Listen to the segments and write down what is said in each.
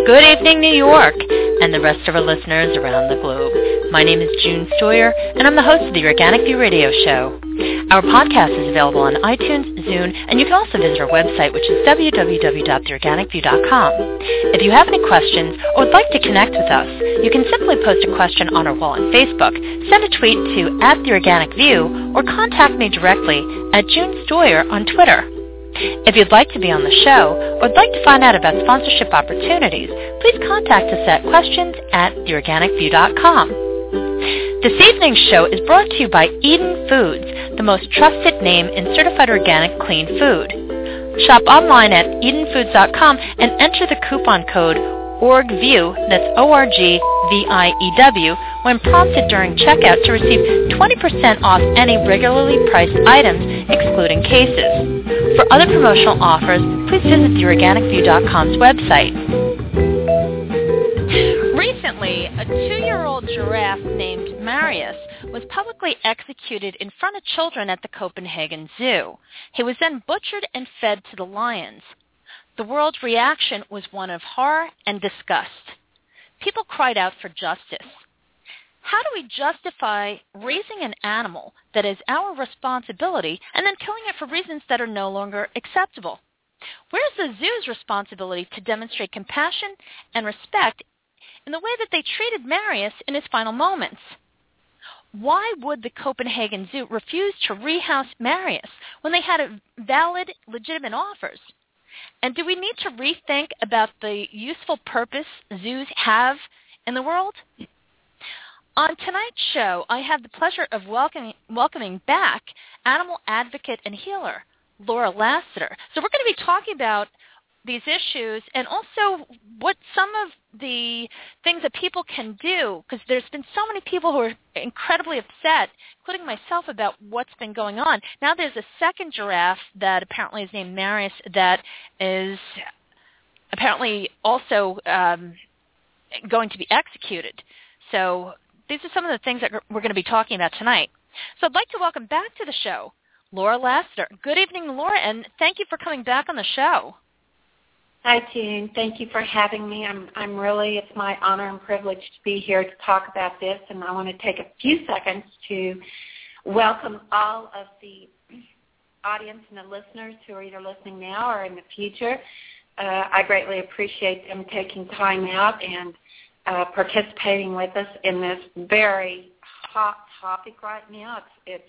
Good evening, New York, and the rest of our listeners around the globe. My name is June Stoyer, and I'm the host of the Organic View Radio Show. Our podcast is available on iTunes, Zune, and you can also visit our website, which is www.theorganicview.com. If you have any questions or would like to connect with us, you can simply post a question on our wall on Facebook, send a tweet to @theorganicview, or contact me directly at June Stoyer on Twitter. If you'd like to be on the show or would like to find out about sponsorship opportunities, please contact us at questions@theorganicview.com. This evening's show is brought to you by Eden Foods, the most trusted name in certified organic clean food. Shop online at edenfoods.com and enter the coupon code ORGVIEW, that's ORGVIEW, when prompted during checkout to receive 20% off any regularly priced items, excluding cases. For other promotional offers, please visit theorganicview.com's website. Recently, a 2-year-old giraffe named Marius was publicly executed in front of children at the Copenhagen Zoo. He was then butchered and fed to the lions. The world's reaction was one of horror and disgust. People cried out for justice. How do we justify raising an animal that is our responsibility and then killing it for reasons that are no longer acceptable? Where's the zoo's responsibility to demonstrate compassion and respect in the way that they treated Marius in his final moments? Why would the Copenhagen Zoo refuse to rehouse Marius when they had valid, legitimate offers? And do we need to rethink about the useful purpose zoos have in the world? On tonight's show, I have the pleasure of welcoming back animal advocate and healer, Laura Lassiter. So we're going to be talking about these issues and also what some of the things that people can do, because there's been so many people who are incredibly upset, including myself, about what's been going on. Now there's a second giraffe that apparently is named Marius that is apparently also going to be executed. So these are some of the things that we're going to be talking about tonight. So I'd like to welcome back to the show Laura Lassiter. Good evening, Laura, and thank you for coming back on the show. Hi, June. Thank you for having me. It's my honor and privilege to be here to talk about this, and I want to take a few seconds to welcome all of the audience and the listeners who are either listening now or in the future. I greatly appreciate them taking time out and participating with us in this very hot topic right now.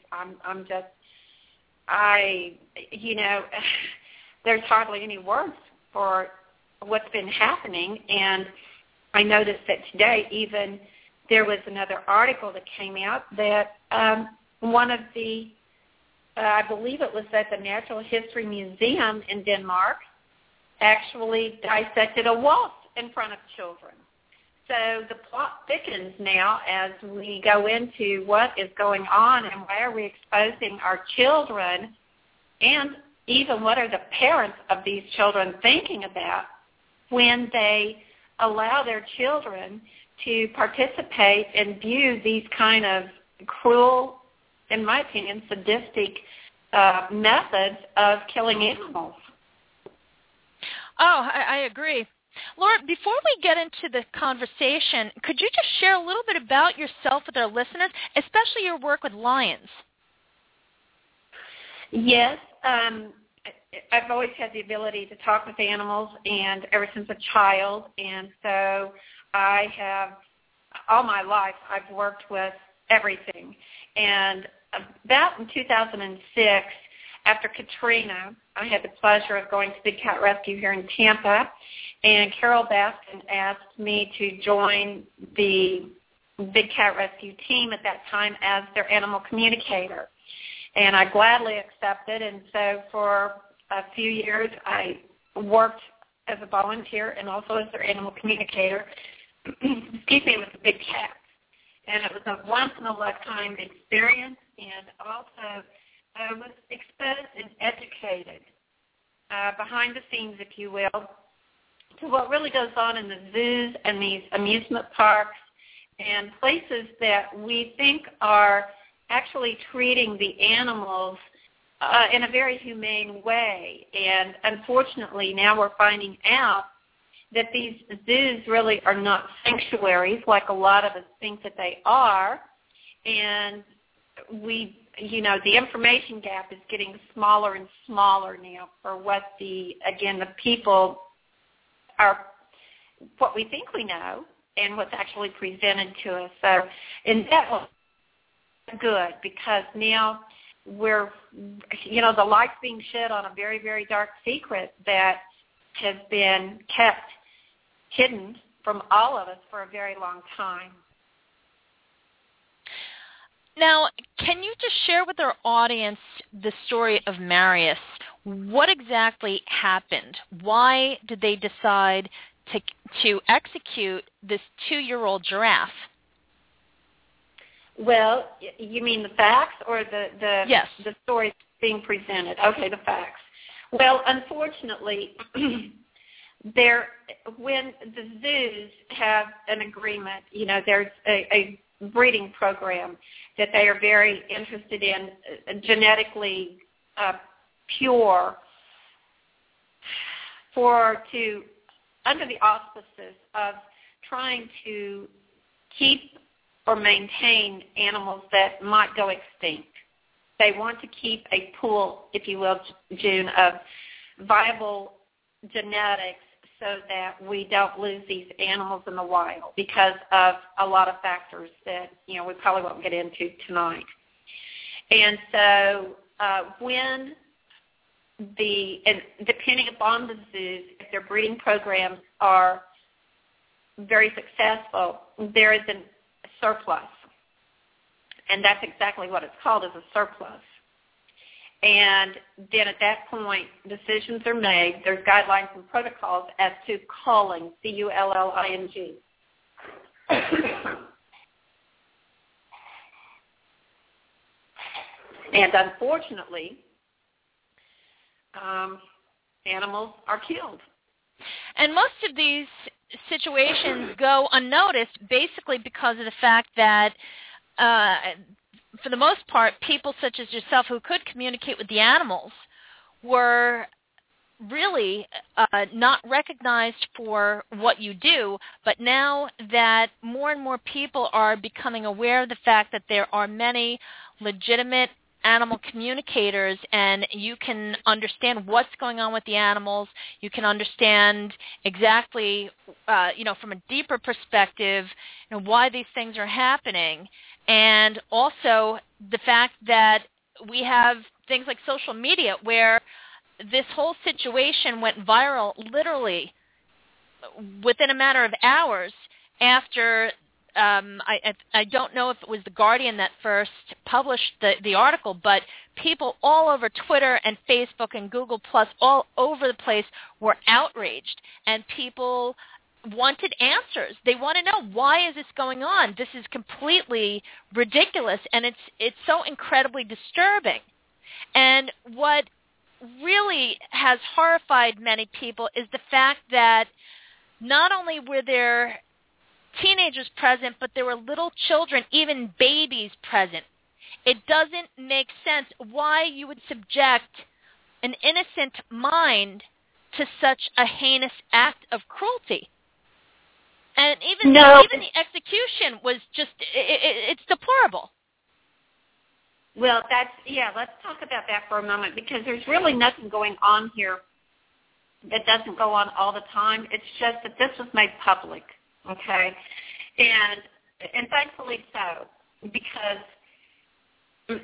There's hardly any words for what's been happening, and I noticed that today even there was another article that came out that one of the, I believe it was at the Natural History Museum in Denmark, actually dissected a wasp in front of children. So the plot thickens now as we go into what is going on and why are we exposing our children, and even what are the parents of these children thinking about when they allow their children to participate and view these kind of cruel, in my opinion, sadistic methods of killing animals. Oh, I agree. Laura, before we get into the conversation, could you just share a little bit about yourself with our listeners, especially your work with lions? Yes. I've always had the ability to talk with animals, and ever since a child, and so I have, all my life, I've worked with everything. And about in 2006, after Katrina, I had the pleasure of going to Big Cat Rescue here in Tampa, and Carol Baskin asked me to join the Big Cat Rescue team at that time as their animal communicator. And I gladly accepted, and so for a few years I worked as a volunteer and also as their animal communicator, with the big cats. And it was a once-in-a-lifetime experience, and also I was exposed and educated behind the scenes, if you will, to what really goes on in the zoos and these amusement parks and places that we think are actually treating the animals in a very humane way. And unfortunately, now we're finding out that these zoos really are not sanctuaries like a lot of us think that they are, and the information gap is getting smaller and smaller now for what the people are, what we think we know and what's actually presented to us. So, and that was good because now we're, the light's being shed on a very, very dark secret that has been kept hidden from all of us for a very long time. Now, can you just share with our audience the story of Marius? What exactly happened? Why did they decide to execute this 2-year-old giraffe? Well, you mean the facts or Yes. the story being presented? Okay, the facts. Well, unfortunately, when the zoos have an agreement, there's a breeding program that they are very interested in, genetically pure, under the auspices of trying to keep or maintain animals that might go extinct. They want to keep a pool, if you will, June, of viable genetics so that we don't lose these animals in the wild because of a lot of factors that, we probably won't get into tonight. And so depending upon the zoos, if their breeding programs are very successful, there is a surplus. And that's exactly what it's called, is a surplus. And then at that point, decisions are made. There's guidelines and protocols as to culling, C-U-L-L-I-N-G. And unfortunately, animals are killed. And most of these situations go unnoticed basically because of the fact that for the most part, people such as yourself who could communicate with the animals were really not recognized for what you do, but now that more and more people are becoming aware of the fact that there are many legitimate animal communicators and you can understand what's going on with the animals, you can understand exactly, from a deeper perspective, why these things are happening. And also the fact that we have things like social media where this whole situation went viral literally within a matter of hours after I don't know if it was The Guardian that first published the article, but people all over Twitter and Facebook and Google Plus all over the place were outraged, and people wanted answers. They want to know, why is this going on? This is completely ridiculous, and it's so incredibly disturbing. And what really has horrified many people is the fact that not only were there teenagers present, but there were little children, even babies present. It doesn't make sense why you would subject an innocent mind to such a heinous act of cruelty. And even the execution was just, it's deplorable. Well, let's talk about that for a moment, because there's really nothing going on here that doesn't go on all the time. It's just that this was made public, okay? And thankfully so, because,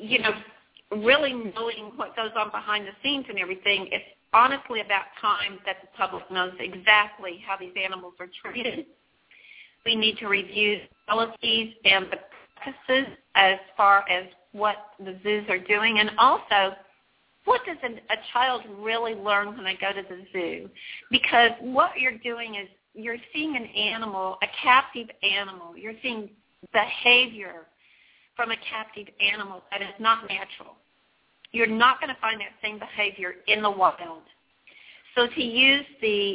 really knowing what goes on behind the scenes and everything, it's honestly about time that the public knows exactly how these animals are treated. We need to review policies and the practices as far as what the zoos are doing, and also what does a child really learn when they go to the zoo? Because what you're doing is you're seeing an animal, a captive animal. You're seeing behavior from a captive animal that is not natural. You're not going to find that same behavior in the wild. So to use the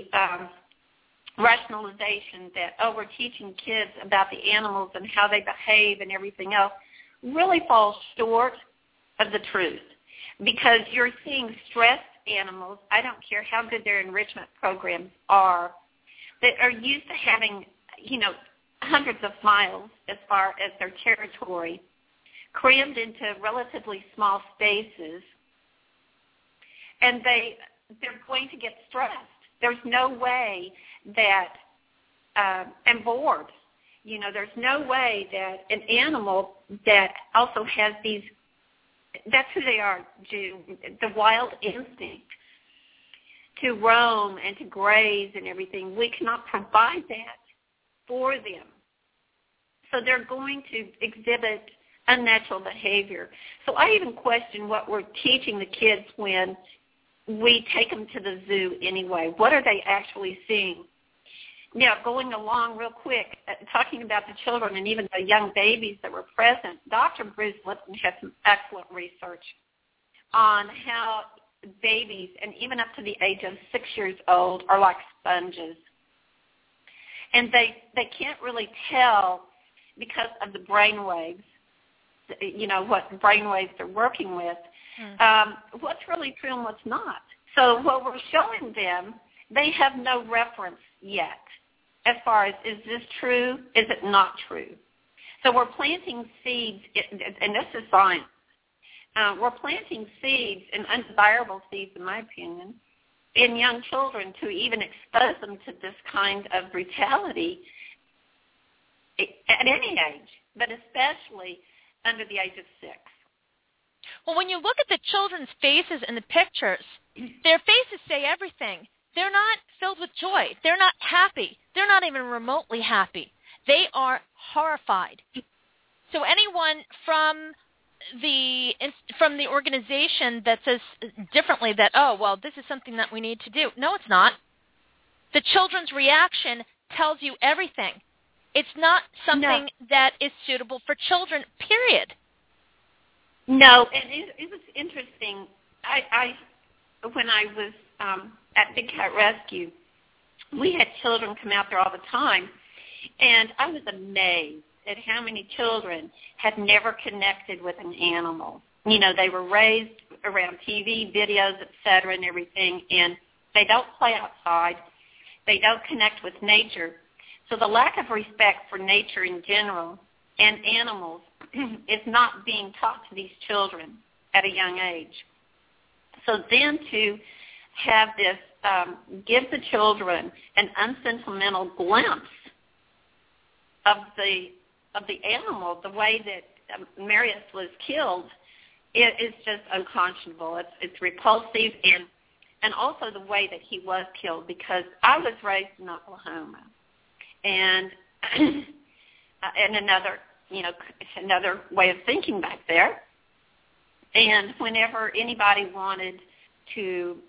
rationalization that, we're teaching kids about the animals and how they behave and everything else, really falls short of the truth, because you're seeing stressed animals. I don't care how good their enrichment programs are. that are used to having, hundreds of miles as far as their territory, crammed into relatively small spaces, and they're going to get stressed. There's no way that, and bored. There's no way that an animal that also has these, that's who they are, the wild instinct to roam and to graze and everything. We cannot provide that for them. So they're going to exhibit unnatural behavior. So I even question what we're teaching the kids when we take them to the zoo anyway. What are they actually seeing? Now, going along real quick, talking about the children and even the young babies that were present, Dr. Bruce Lipton had some excellent research on how babies, and even up to the age of 6 years old, are like sponges. And they can't really tell because of the brain waves, what brain waves they're working with, what's really true and what's not. So what we're showing them, they have no reference yet as far as, is this true, is it not true? So we're planting seeds, and this is science. We're planting seeds, and undesirable seeds, in my opinion, in young children to even expose them to this kind of brutality at any age, but especially under the age of 6. Well, when you look at the children's faces in the pictures, their faces say everything. They're not filled with joy. They're not happy. They're not even remotely happy. They are horrified. So anyone from the organization that says differently that, this is something that we need to do. No, it's not. The children's reaction tells you everything. It's not something that is suitable for children, period. No, and it was interesting. When I was at Big Cat Rescue, we had children come out there all the time, and I was amazed at how many children had never connected with an animal. They were raised around TV, videos, et cetera, and everything, and they don't play outside. They don't connect with nature. So the lack of respect for nature in general and animals is not being taught to these children at a young age. So then to have this give the children an unsentimental glimpse of the animal, the way that Marius was killed, it is just unconscionable. It's repulsive, and also the way that he was killed, because I was raised in Oklahoma, and another way of thinking back there. And whenever anybody wanted to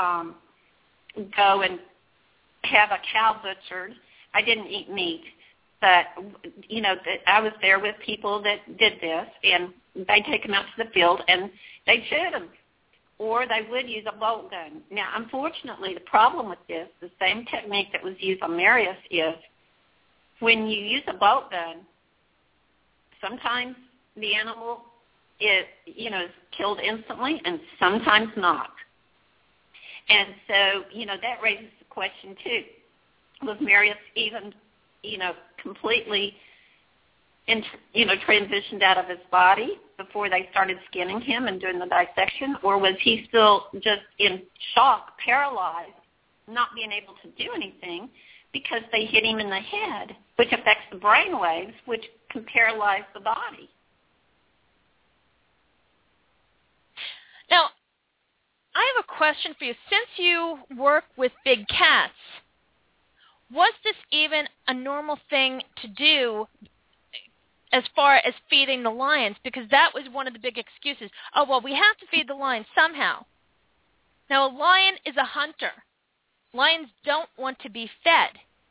go and have a cow butchered, I didn't eat meat. But, I was there with people that did this, and they'd take them out to the field, and they'd shoot them. Or they would use a bolt gun. Now, unfortunately, the problem with this, the same technique that was used on Marius, is when you use a bolt gun, sometimes the animal is killed instantly, and sometimes not. And so, that raises the question, too. Was Marius even, completely, transitioned out of his body before they started skinning him and doing the dissection? Or was he still just in shock, paralyzed, not being able to do anything because they hit him in the head, which affects the brain waves, which can paralyze the body? Now, I have a question for you. Since you work with big cats, was this even a normal thing to do as far as feeding the lions? Because that was one of the big excuses. We have to feed the lions somehow. Now, a lion is a hunter. Lions don't want to be fed.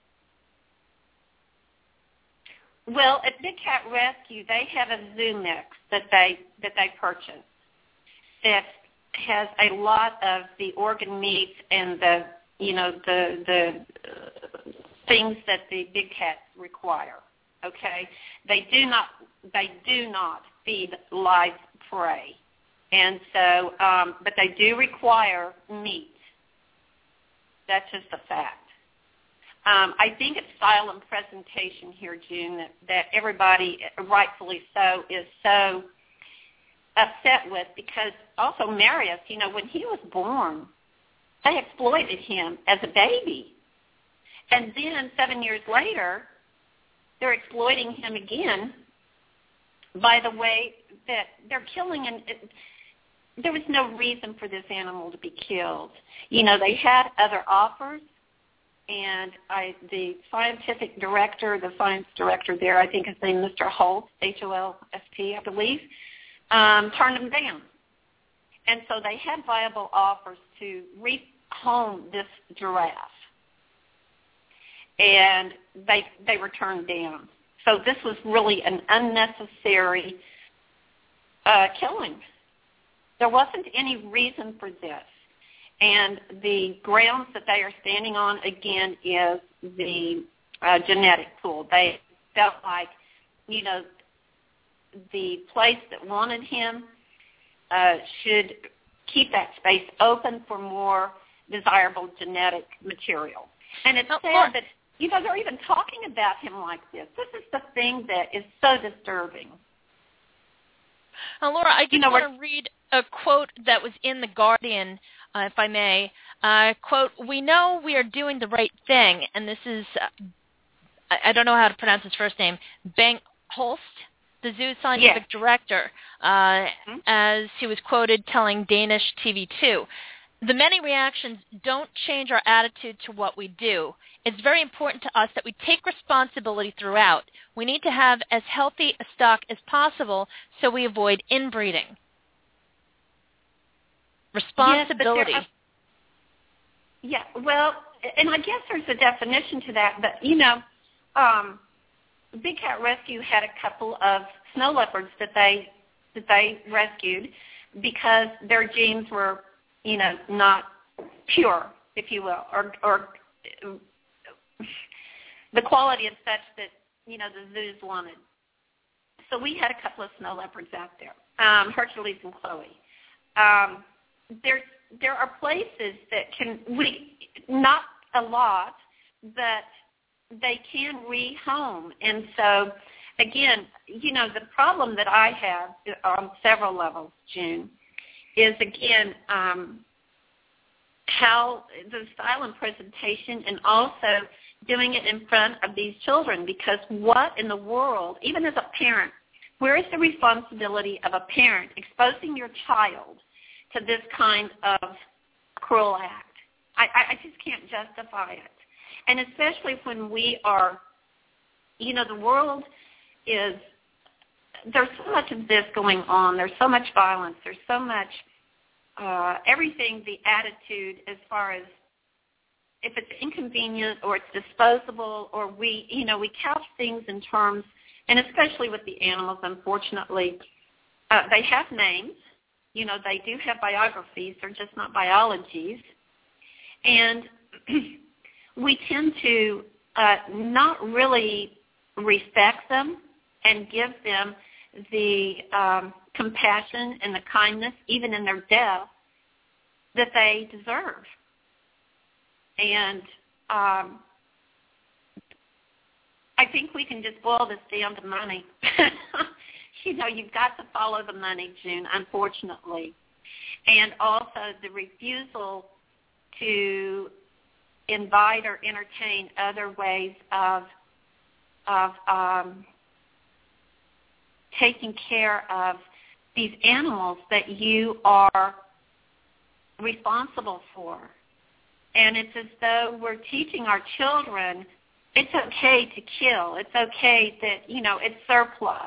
Well, at Big Cat Rescue, they have a zoo mix that they purchase that has a lot of the organ meats and the things that the big cats require. Okay, they do not feed live prey, and so but they do require meat. That's just a fact. I think it's style and presentation here, June, that everybody, rightfully so, is so upset with, because also Marius, when he was born, they exploited him as a baby. And then 7 years later, they're exploiting him again by the way that they're killing him. There was no reason for this animal to be killed. They had other offers, and the science director there, I think his name is Mr. Holst, Holst, I believe, turned them down. And so they had viable offers to rehome this giraffe, and they were turned down. So this was really an unnecessary killing. There wasn't any reason for this. And the grounds that they are standing on, again, is the genetic pool. They felt like, the place that wanted him should keep that space open for more desirable genetic material. And it's sad that, they're even talking about him like this. This is the thing that is so disturbing. Laura, I just want to read a quote that was in The Guardian, if I may. Quote, "We know we are doing the right thing," and this is, I don't know how to pronounce his first name, Bengt Holst, the zoo's scientific director, as he was quoted telling Danish TV2. "The many reactions don't change our attitude to what we do. It's very important to us that we take responsibility throughout. We need to have as healthy a stock as possible so we avoid inbreeding." Responsibility. Yes, well, and I guess there's a definition to that, but, Big Cat Rescue had a couple of snow leopards that they rescued because their genes were, not pure, if you will, or the quality is such that, the zoos wanted. So we had a couple of snow leopards out there, Hercules and Chloe. There are places that not a lot, but they can rehome. And so, again, the problem that I have on several levels, June, is, again, how the style and presentation, and also doing it in front of these children, because what in the world, even as a parent, where is the responsibility of a parent exposing your child to this kind of cruel act? I just can't justify it. And especially when we are, the world is, there's so much of this going on. There's so much violence. There's so much, everything, the attitude as far as if it's inconvenient or it's disposable, or we couch things in terms, and especially with the animals, unfortunately, they have names. They do have biographies. They're just not biologies. And we tend to not really respect them and give them the compassion and the kindness, even in their death, that they deserve. And I think we can just boil this down to money. You've got to follow the money, June, unfortunately. And also the refusal to invite or entertain other ways of taking care of these animals that you are responsible for. And it's as though we're teaching our children it's okay to kill. It's okay that, it's surplus.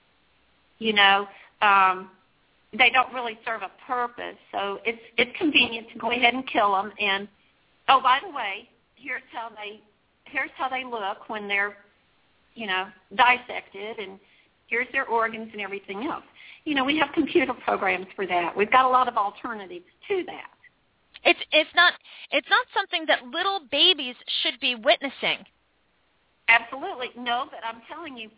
They don't really serve a purpose. So it's convenient to go ahead and kill them. And, oh, by the way, here's how they look when they're, dissected, and here's their organs and everything else. We have computer programs for that. We've got a lot of alternatives to that. It's not something that little babies should be witnessing. Absolutely. No, but I'm telling you,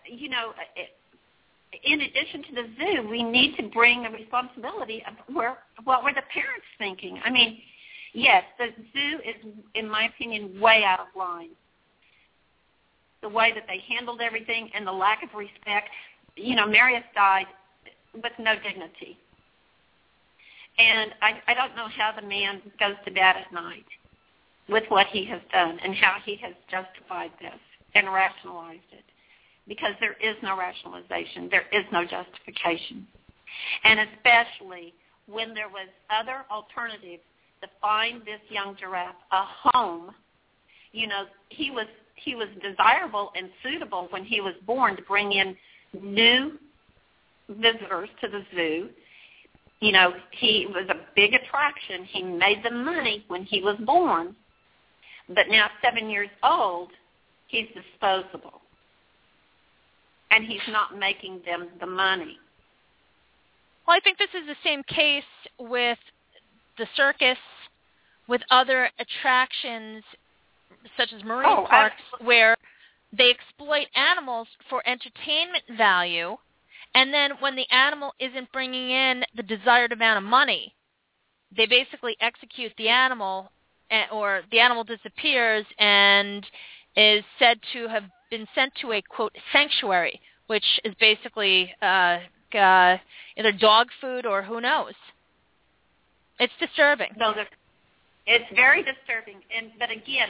in addition to the zoo, we need to bring the responsibility of what were the parents thinking. I mean, Yes, the zoo is, in my opinion, way out of line. The way that they handled everything and the lack of respect. Marius died with no dignity. And I don't know how the man goes to bed at night with what he has done and how he has justified this and rationalized it. Because there is no rationalization. There is no justification. And especially when there was other alternatives to find this young giraffe a home. He was desirable and suitable when he was born to bring in new visitors to the zoo. He was a big attraction. He made the money when he was born. But now, 7 years old, he's disposable. And he's not making them the money. Well, I think this is the same case with the circus, with other attractions such as marine parks, where they exploit animals for entertainment value, and then when the animal isn't bringing in the desired amount of money, they basically execute the animal, or the animal disappears and is said to have been sent to a, quote, sanctuary, which is basically either dog food or who knows. It's disturbing. No, it's very disturbing. But again,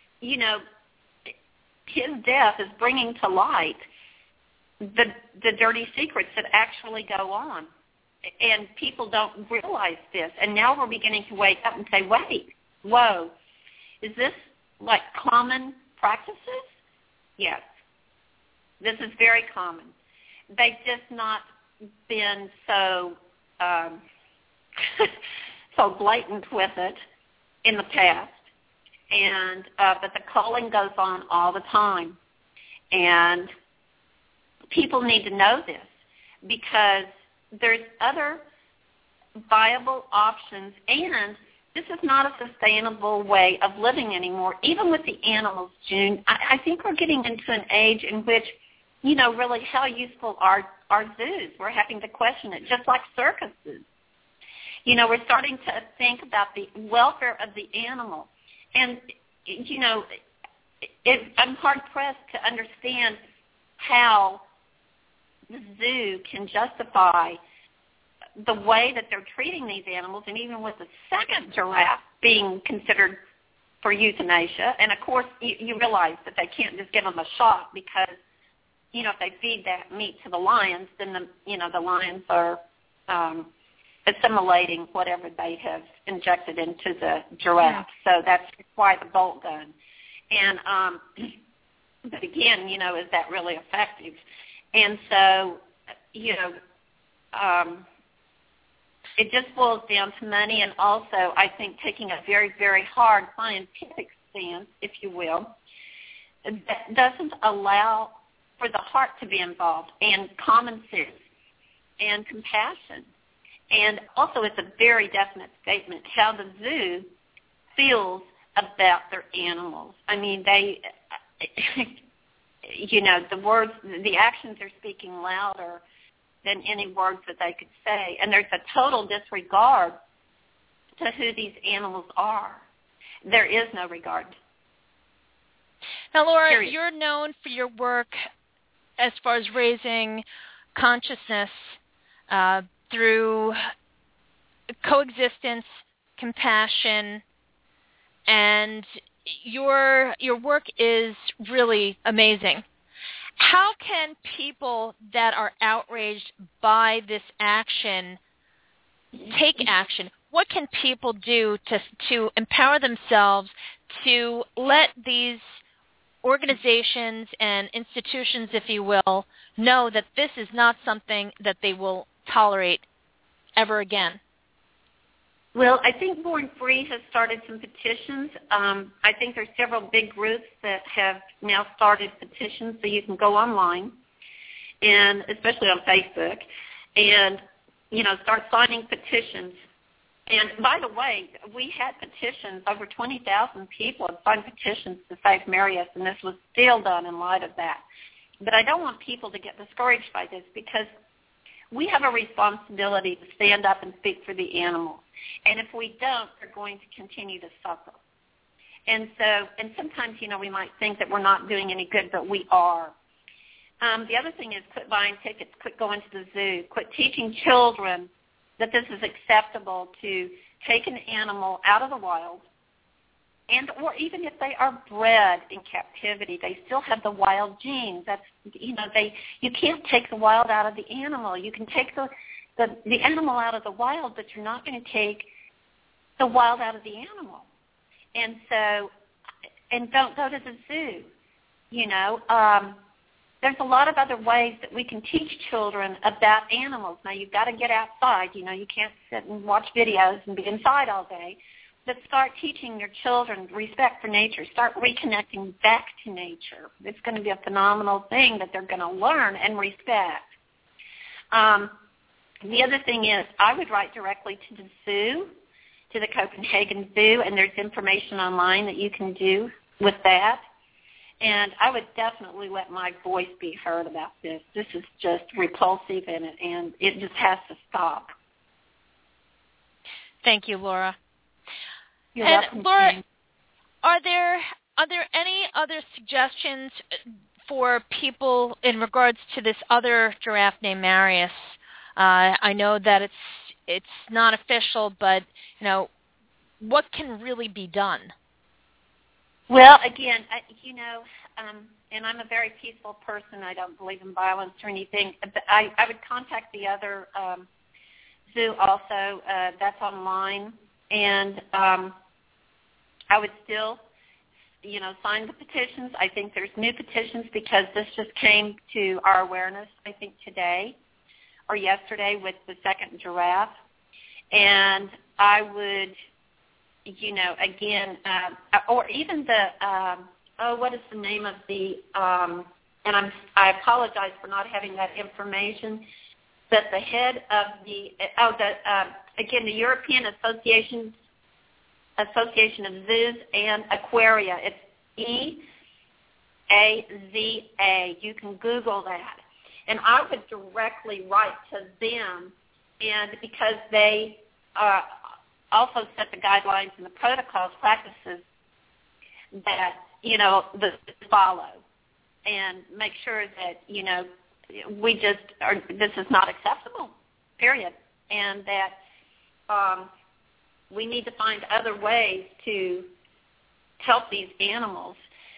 his death is bringing to light the dirty secrets that actually go on. And people don't realize this. And now we're beginning to wake up and say, wait, whoa, is this like common practices? Yes. This is very common. They've just not been so so blatant with it in the past. And but the culling goes on all the time. And people need to know this because there's other viable options, and this is not a sustainable way of living anymore, even with the animals, June. I think we're getting into an age in which, really how useful are zoos? We're having to question it, just like circuses. We're starting to think about the welfare of the animal. And, I'm hard-pressed to understand how the zoo can justify the way that they're treating these animals, and even with the second giraffe being considered for euthanasia. And, of course, you realize that they can't just give them a shot because, if they feed that meat to the lions, then, the lions are assimilating whatever they have injected into the giraffe. So that's why the bolt gun. And, but again, is that really effective? And so, it just boils down to money, and also I think taking a very, very hard scientific stance, if you will, that doesn't allow for the heart to be involved, and common sense, and compassion. And also it's a very definite statement how the zoo feels about their animals. I mean, they, the words, the actions are speaking louder than any words that they could say. And there's a total disregard to who these animals are. There is no regard. Now, Laura, Period. You're known for your work as far as raising consciousness through coexistence, compassion, and your work is really amazing. How can people that are outraged by this action take action? What can people do to empower themselves to let these organizations and institutions, if you will, know that this is not something that they will tolerate ever again? Well, I think Born Free has started some petitions. I think there's several big groups that have now started petitions, so you can go online, and especially on Facebook, and, start signing petitions. And by the way, we had petitions, over 20,000 people have signed petitions to save Marius, and this was still done in light of that. But I don't want people to get discouraged by this because we have a responsibility to stand up and speak for the animals. And if we don't, they're going to continue to suffer. And sometimes, we might think that we're not doing any good, but we are. The other thing is quit buying tickets, quit going to the zoo, quit teaching children that this is acceptable to take an animal out of the wild, or even if they are bred in captivity, they still have the wild genes. That's, you can't take the wild out of the animal. You can take the animal out of the wild, but you're not going to take the wild out of the animal. And so, and don't go to the zoo. There's a lot of other ways that we can teach children about animals. Now, you've got to get outside. You can't sit and watch videos and be inside all day. But start teaching your children respect for nature. Start reconnecting back to nature. It's going to be a phenomenal thing that they're going to learn and respect. The other thing is I would write directly to the zoo, to the Copenhagen Zoo, and there's information online that you can do with that. And I would definitely let my voice be heard about this. This is just repulsive, and it just has to stop. Thank you, Laura. You're welcome. Laura, are there any other suggestions for people in regards to this other giraffe named Marius? I know that it's not official, but what can really be done? Well, again, and I'm a very peaceful person. I don't believe in violence or anything. But I would contact the other zoo also. That's online. And I would still, sign the petitions. I think there's new petitions because this just came to our awareness, I think, today or yesterday with the second giraffe. And I would, again, or even what is the name of the, and I apologize for not having that information, but the head of the European Association of Zoos and Aquaria. It's EAZA. You can Google that. And I would directly write to them, and because they also set the guidelines and the protocols, practices that, the follow, and make sure that, this is not acceptable, period, and that we need to find other ways to help these animals,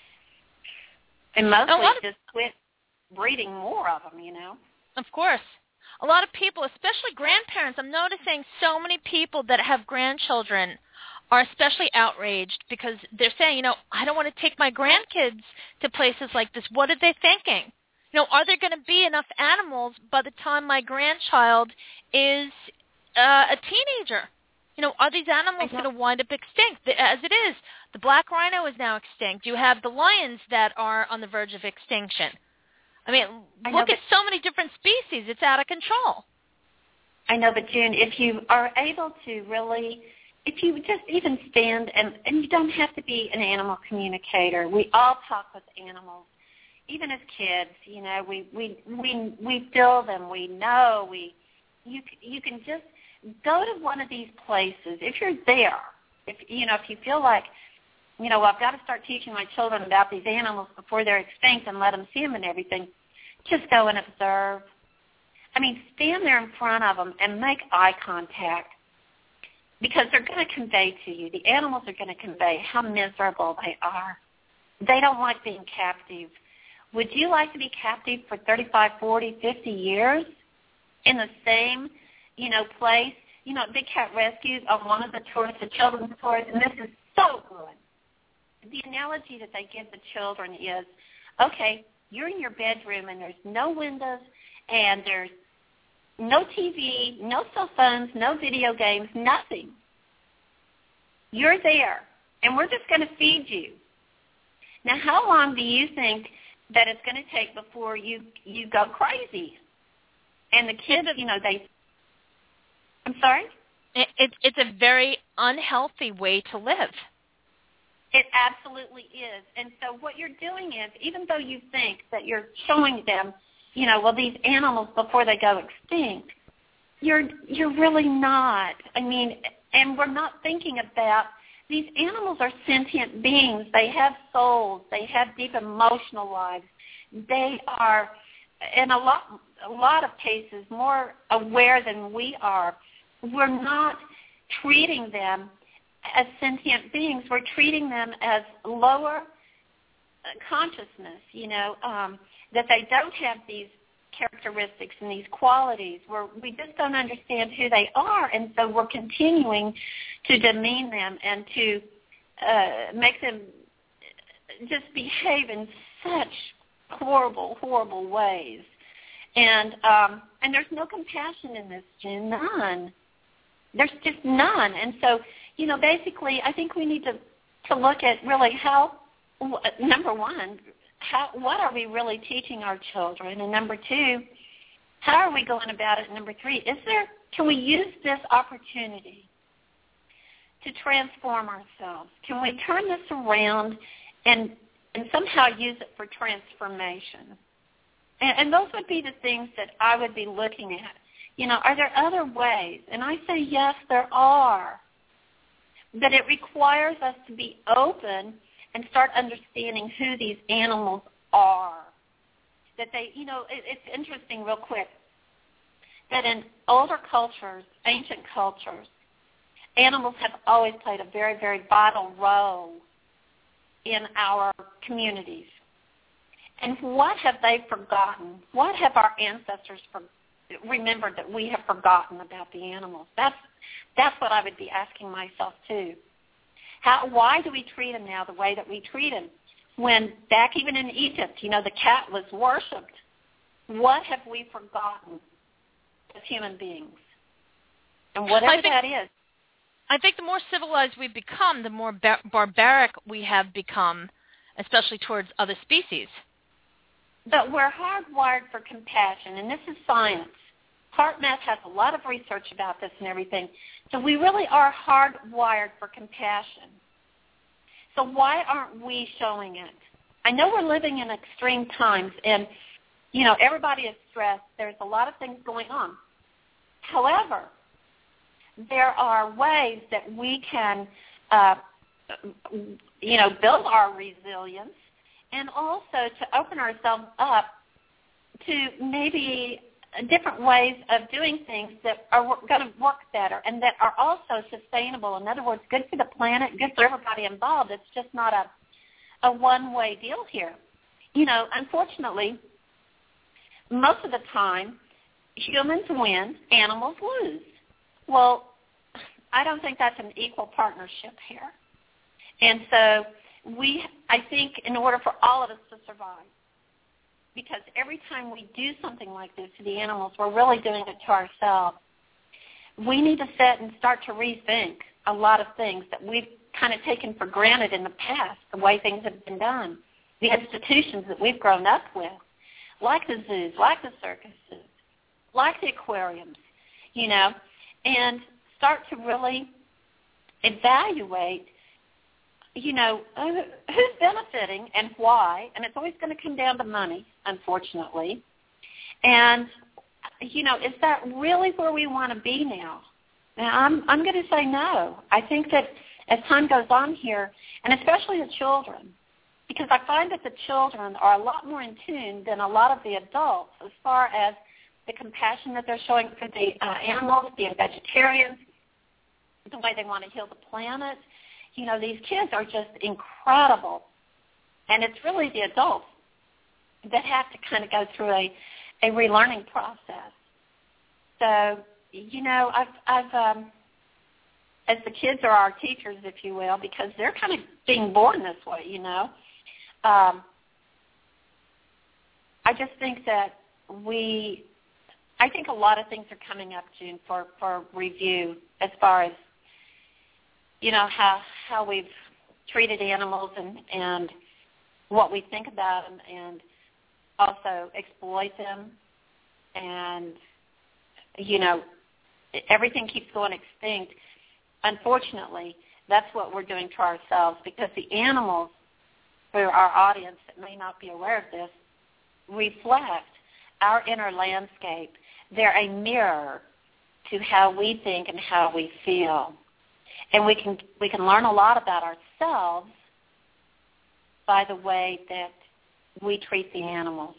and mostly just quit breeding more of them, Of course. A lot of people, especially grandparents, I'm noticing so many people that have grandchildren are especially outraged because they're saying, I don't want to take my grandkids to places like this. What are they thinking? Are there going to be enough animals by the time my grandchild is a teenager? Are these animals going to wind up extinct? As it is, the black rhino is now extinct. You have the lions that are on the verge of extinction. I mean, look at so many different species. It's out of control. I know, but June, if you are able to really, if you just even stand, and you don't have to be an animal communicator. We all talk with animals, even as kids. We feel them. We know. You can just go to one of these places if you're there. If you feel like, I've got to start teaching my children about these animals before they're extinct and let them see them and everything. Just go and observe. Stand there in front of them and make eye contact, because they're going to convey to you, the animals are going to convey how miserable they are. They don't like being captive. Would you like to be captive for 35, 40, 50 years in the same, place? Big Cat Rescue on one of the tours, the children's tours, and this is so good. The analogy that they give the children is, okay, you're in your bedroom and there's no windows and there's no TV, no cell phones, no video games, nothing. You're there, and we're just going to feed you. Now, how long do you think that it's going to take before you go crazy? And the kids, I'm sorry? It's a very unhealthy way to live. It absolutely is. And so what you're doing is, even though you think that you're showing them, these animals before they go extinct, you're really not. And we're not thinking about these animals are sentient beings. They have souls. They have deep emotional lives. They are, in a lot of cases, more aware than we are. We're not treating them as sentient beings. We're treating them as lower consciousness, that they don't have these characteristics and these qualities, where we just don't understand who they are, and so we're continuing to demean them and to make them just behave in such horrible, horrible ways. And there's no compassion in this, June, none. There's just none. And so, basically, I think we need to look at really how, number one, what are we really teaching our children? And number two, how are we going about it? And number three, can we use this opportunity to transform ourselves? Can we turn this around and somehow use it for transformation? And those would be the things that I would be looking at. Are there other ways? And I say yes, there are. But it requires us to be open and start understanding who these animals are. That they, it's interesting real quick, that in older cultures, ancient cultures, animals have always played a very, very vital role in our communities. And what have they forgotten? What have our ancestors remembered that we have forgotten about the animals? That's what I would be asking myself too. Why do we treat them now the way that we treat them? When back even in Egypt, the cat was worshipped. What have we forgotten as human beings? And whatever that is. I think the more civilized we've become, the more barbaric we have become, especially towards other species. But we're hardwired for compassion, and this is science. HeartMath has a lot of research about this and everything. So we really are hardwired for compassion. So why aren't we showing it? I know we're living in extreme times, and, everybody is stressed. There's a lot of things going on. However, there are ways that we can, build our resilience, and also to open ourselves up to maybe different ways of doing things that are going to work better and that are also sustainable. In other words, good for the planet, good for everybody involved. It's just not a one-way deal here. Unfortunately, most of the time, humans win, animals lose. Well, I don't think that's an equal partnership here. And so I think in order for all of us to survive, because every time we do something like this to the animals, we're really doing it to ourselves. We need to sit and start to rethink a lot of things that we've kind of taken for granted in the past, the way things have been done, the institutions that we've grown up with, like the zoos, like the circuses, like the aquariums, and start to really evaluate who's benefiting and why, and it's always going to come down to money, unfortunately. And, is that really where we want to be now? Now, I'm going to say no. I think that as time goes on here, and especially the children, because I find that the children are a lot more in tune than a lot of the adults as far as the compassion that they're showing for the animals, being vegetarians, the way they want to heal the planet. These kids are just incredible. And it's really the adults that have to kind of go through a relearning process. So, I've as the kids are our teachers, if you will, because they're kind of being born this way, I just think that I think a lot of things are coming up, June, for review as far as how we've treated animals and what we think about them, and also exploit them. And, everything keeps going extinct. Unfortunately, that's what we're doing to ourselves, because the animals, for our audience that may not be aware of this, reflect our inner landscape. They're a mirror to how we think and how we feel. And we can learn a lot about ourselves by the way that we treat the animals.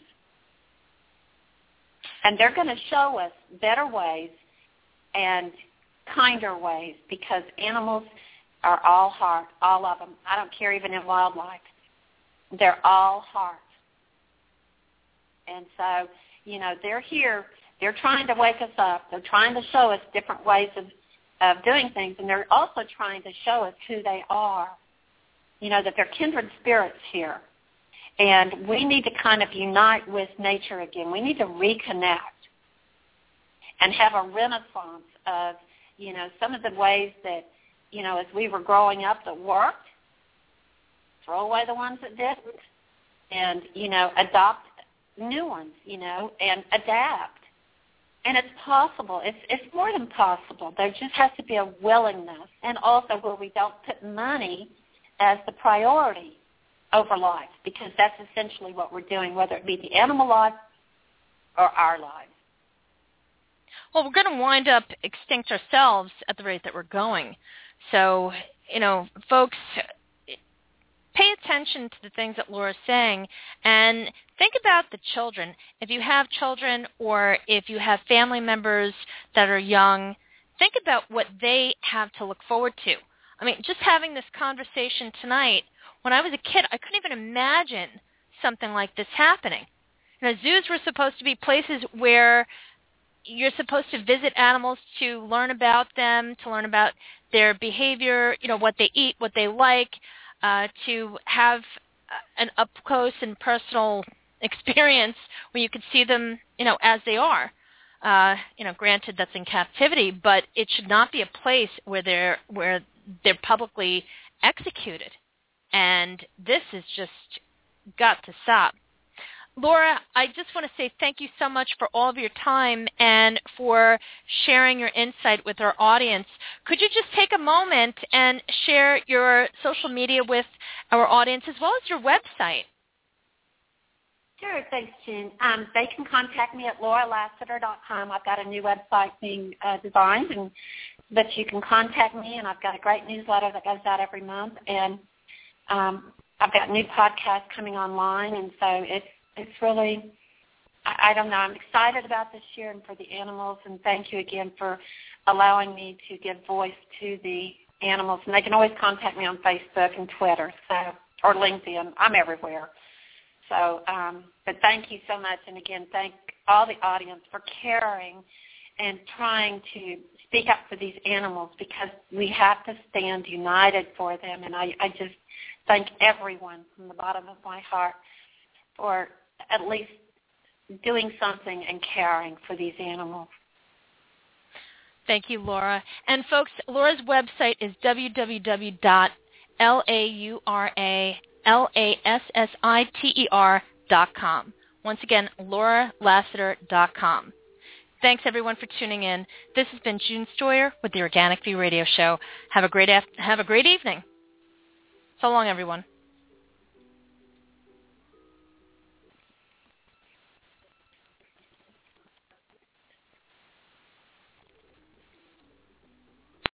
And they're going to show us better ways and kinder ways, because animals are all heart, all of them. I don't care, even in wildlife. They're all heart. And so, they're here. They're trying to wake us up. They're trying to show us different ways of doing things, and they're also trying to show us who they are, that they're kindred spirits here. And we need to kind of unite with nature again. We need to reconnect and have a renaissance of, some of the ways that, as we were growing up that worked, throw away the ones that didn't, and, adopt new ones, and adapt. And it's possible. It's more than possible. There just has to be a willingness, and also where we don't put money as the priority over life, because that's essentially what we're doing, whether it be the animal life or our lives. Well, we're going to wind up extinct ourselves at the rate that we're going. So, folks, pay attention to the things that Laura's saying, and think about the children. If you have children, or if you have family members that are young, think about what they have to look forward to. I mean, just having this conversation tonight, when I was a kid, I couldn't even imagine something like this happening. Zoos were supposed to be places where you're supposed to visit animals to learn about them, to learn about their behavior, what they eat, what they like, to have an up-close and personal experience where you could see them, as they are. Granted, that's in captivity, but it should not be a place where they're publicly executed. And this has just got to stop. Laura, I just want to say thank you so much for all of your time and for sharing your insight with our audience. Could you just take a moment and share your social media with our audience, as well as your website? Sure, thanks, Jen. They can contact me at lauralassiter.com. I've got a new website being designed, but you can contact me, and I've got a great newsletter that goes out every month, and I've got new podcasts coming online, and so it's really, I don't know, I'm excited about this year and for the animals, and thank you again for allowing me to give voice to the animals. And they can always contact me on Facebook and Twitter, or LinkedIn. I'm everywhere. So, but thank you so much, and again, thank all the audience for caring and trying to speak up for these animals, because we have to stand united for them. And I just thank everyone from the bottom of my heart for at least doing something and caring for these animals. Thank you, Laura. And folks, Laura's website is www.lauralassiter.com. Once again, lauralassiter.com. Thanks, everyone, for tuning in. This has been June Stoyer with the Organic View Radio Show. Have a great evening. So long, everyone.